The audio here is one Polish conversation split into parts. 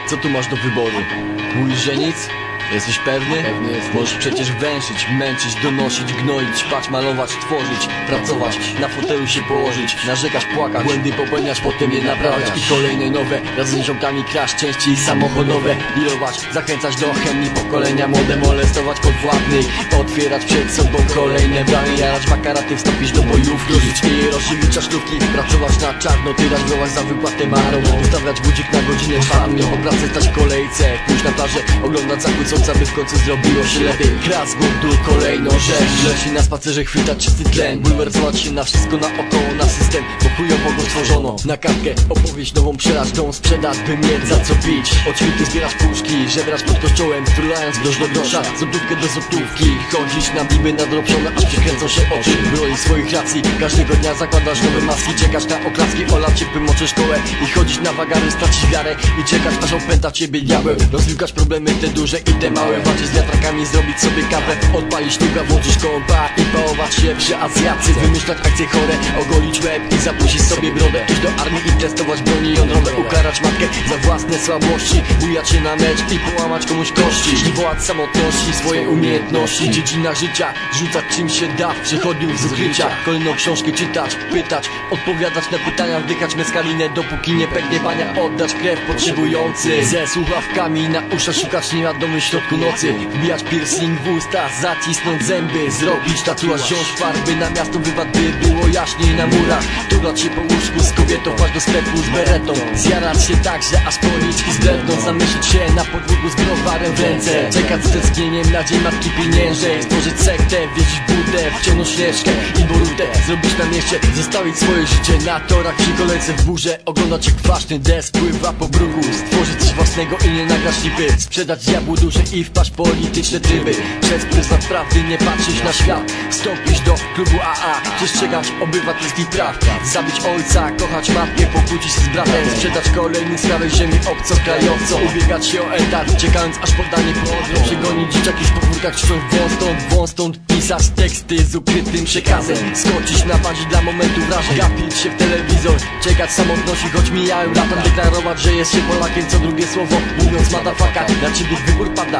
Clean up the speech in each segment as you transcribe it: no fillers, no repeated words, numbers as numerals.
Co tu masz do wyboru? Mówisz, że nic? Jesteś pewny? Pewny jestem. Możesz przecież węszyć, męczyć, donosić, gnoić, spać, malować, tworzyć, pracować, na fotelu się położyć, narzekać, płakać, błędy popełniać, potem je naprawiać i kolejne nowe, razem z ziomkami kraść, częściej samochodowe, dealować, zachęcać do chemii, pokolenia młode, molestować podwładnych, otwierać przed sobą kolejne bramy, jarać makaraty, wstąpić do bojówki, żyć i rozszywić czaszlówki, pracować na czarno, tyrać browar za wypłatę marą, ustawiać budzik na godzinę czwartą, po pracy stać w kolejce, pójść na plażę, oglądać zachód słońca, by w końcu zrobiło się lepiej. Kras górdu, kolejną rzecz, leci na spacerze, chwytać czysty tlen, bulwersować się na wszystko naokoło, na system, bo chujowo go stworzono. Na kartkę opowieść nową przelać, tą sprzedać, by mieć za co pić. Od świtu zbierać puszki, żebrać pod kościołem, strulając grosz do grosza, złotówkę do złotówki, chodzić na biby nadrobione, aż przykręcą się oczy. Broi swoich racji, każdego dnia zakładasz nowe maski, czekasz na oklaski, olać ciepły moczy szkołę i chodzić na wagary, stracić wiarę i czekać, aż opęta ciebie diabeł. Rozwikać problemy te duże i te małe, walczyć z wiatrakami, zrobić sobie kawę, odpalić tuga, włączyć kompa i pałować się, że Azjacy, wymyślać akcje chore, ogolić łeb i zapuścić sobie brodę, iść do armii i testować broni jądrowe, ukarać matkę za własne słabości, bujać się na mecz i połamać komuś kości, wołać samotności, swoje umiejętności w dziedzinach życia, rzucać czym się da w przechodniów z ukrycia, kolejną książkę czytać, pytać, odpowiadać na pytania, wdychać meskalinę, dopóki nie pęknie bania, oddać krew potrzebujący, ze słuchawkami na uszach szukać niewiadomych w środku nocy, wbijać piercing w usta, zacisnąć zęby, zrobić tatuaż, wziąć farby na miasto, wywad, by było jaśniej na murach, turlać się po łóżku z kobietą, paść do sklepu z beretą, zjarać się tak, że aż policzki zdrętną, zamyślić się na podwórku z browarem w ręce, czekać z tęsknieniem na dzień matki pieniężnej, stworzyć sektę, wierzyć w budę, w ciemną śnieżkę i borutę, zrobić na mieście, zostawić swoje życie na torach, przy kolejce w burze, oglądać jak kwaśny deszcz pływa po bruku, stworzyć coś własnego i nie nagrać lipy, sprzedać diabłu duszę i wpaść polityczne tryby, przez pryzmat prawdy nie patrzeć na świat, wstąpić do klubu AA, przestrzegać obywatelskich praw, zabić ojca, kochać matkę, pokłócić się z bratem, sprzedać kolejny skrawek ziemi obcokrajowcom, ubiegać się o etat, czekając aż poddanie poodrą, przegonić dzieciaki w podwórkach, krzycząc wąs stąd, pisać teksty z ukrytym przekazem, skoczyć na paść dla momentu wrażeń, gapić się w telewizor, czekać samotności, choć mijają lata, deklarować, że jest się Polakiem, co drugie słowo, mówiąc motherfucker, na ciebie wybór pada.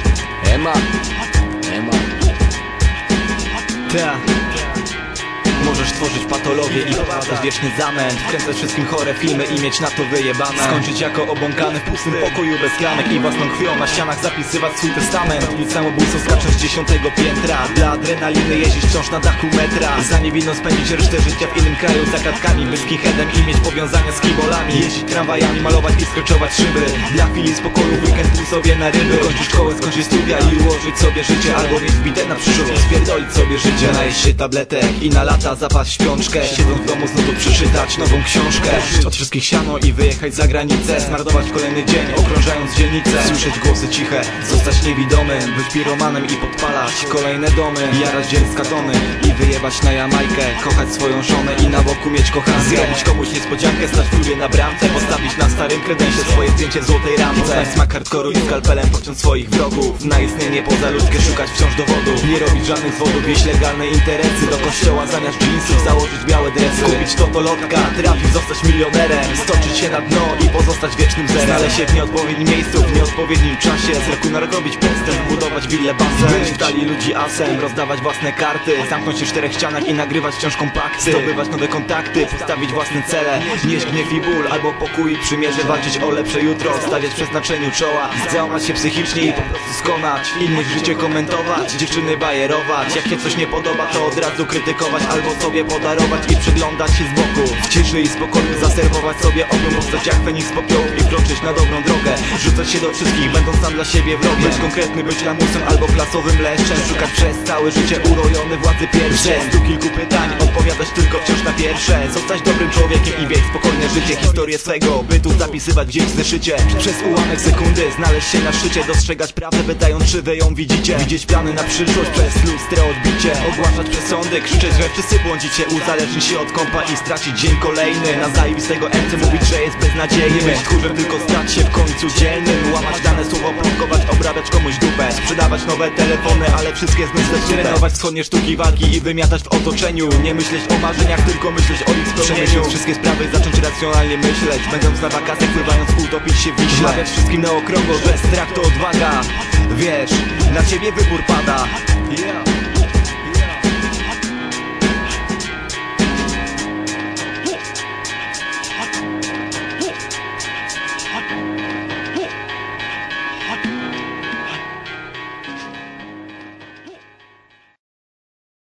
Ema. Możesz tworzyć patologię i wprowadzać wieczny zamęt, wkręcać wszystkim chore filmy i mieć na to wyjebane, skończyć jako obłąkany w pustym pokoju bez klamek i własną krwią na ścianach zapisywać swój testament, nic samobójstwo skacząc z 10 piętra, dla adrenaliny jeździć wciąż na dachu metra, za niewinną spędzić resztę życia w innym kraju za kratkami, być skinheadem i mieć powiązania z kibolami, jeździć tramwajami, malować i skreczować szyby, dla chwili spokoju weekend pół sobie na ryby, kończyć szkołę, skończyć studia i ułożyć sobie życie, albo mieć wbite na przyszłość i spierdolić sobie życie, najeść się tabletek i na lata zapaść śpiączkę, siedząc w domu znowu przeczytać nową książkę, od wszystkich siano i wyjechać za granicę, zmarnować kolejny dzień, okrążając dzielnicę, słyszeć głosy ciche, zostać niewidomym, być piromanem i podpalać kolejne domy, jarać dzień z katony i wyjebać na Jamajkę, kochać swoją żonę i na boku mieć kochankę, zrobić komuś niespodziankę, stać w klubie na bramce, postawić na starym kredensie swoje zdjęcie w złotej ramce, poznać smak hardkoru i skalpelem pociąć swoich wrogów, na istnienie pozaludzkie szukać wciąż dowodów, nie robić żadnych zwodów, wieść legalne interesy, do kościoła zamiast jeansów, założyć białe dresy, kupić totolotka, trafić, zostać milionerem, stoczyć się na dno i pozostać wiecznym zerem, znaleźć się w nieodpowiednim miejscu, w nieodpowiednim czasie, z roku na rok robić postęp, budować wille basen, być w talii ludzi asem, rozdawać własne karty, zamknąć się w 4 ścianach i nagrywać wciąż kompakty, zdobywać nowe kontakty, postawić własne cele, nieść gniew i ból, albo pokój i przymierze, walczyć o lepsze jutro, stawiać przeznaczeniu czoła, załamać się psychicznie i po prostu skonać, innych życie komentować, dziewczyny bajerować, jak się coś nie podoba, to od razu krytykować, albo sobie podarować i przyglądać się z boku, w ciszy i spokoju zaserwować sobie ogniu, powstać jak Feniks z popiołów i wkroczyć na dobrą drogę, rzucać się do wszystkich, będąc sam dla siebie wrogiem, być konkretny, być lamusem albo klasowym leszczem, szukać przez całe życie urojony władzy pierwszej, stu kilku pytań, odpowiadać tylko wciąż na pierwsze, zostać dobrym człowiekiem i wieć spokojne życie, historię swego bytu zapisywać gdzieś w zeszycie, przez ułamek sekundy znaleźć się na szczycie, dostrzegać prawdę pytając czy wy ją widzicie, widzieć plany na przyszłość, przez lustrę odbicie, ogłaszać przesądy, krzyczeć, że wszyscy błądzicie, uzależnić się od kompa i stracić dzień kolejny, na zajebistego MC mówić, że jest beznadziejny, być tchórzem tylko stać się w końcu dzielnym, łamać dane słowo, plotkować, obrabiać komuś dupę, sprzedawać nowe telefony, ale wszystkie znów trenować wschodnie sztuki walki i wymiatać w otoczeniu, nie myśleć o marzeniach, tylko myśleć o ich spełnieniu, wszystkie sprawy zacząć racjonalnie myśleć, będąc na wakacjach, pływając utopić się w Wiśle. Mawiać wszystkim na okrągło, że strach to odwaga. Wiesz, na ciebie wybór pada.